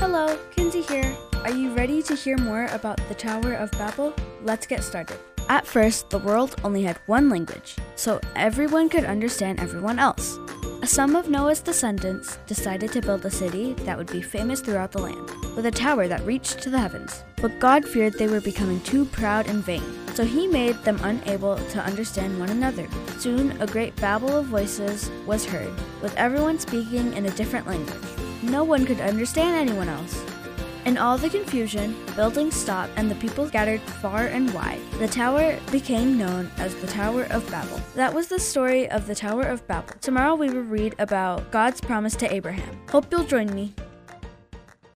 Hello, Kinsey here. Are you ready to hear more about the Tower of Babel? Let's get started. At first, the world only had one language, so everyone could understand everyone else. Some of Noah's descendants decided to build a city that would be famous throughout the land, with a tower that reached to the heavens. But God feared they were becoming too proud and vain, so he made them unable to understand one another. Soon, a great babel of voices was heard, with everyone speaking in a different language. No one could understand anyone else. In all the confusion, buildings stopped and the people scattered far and wide. The tower became known as the Tower of Babel. That was the story of the Tower of Babel. Tomorrow we will read about God's promise to Abraham. Hope you'll join me.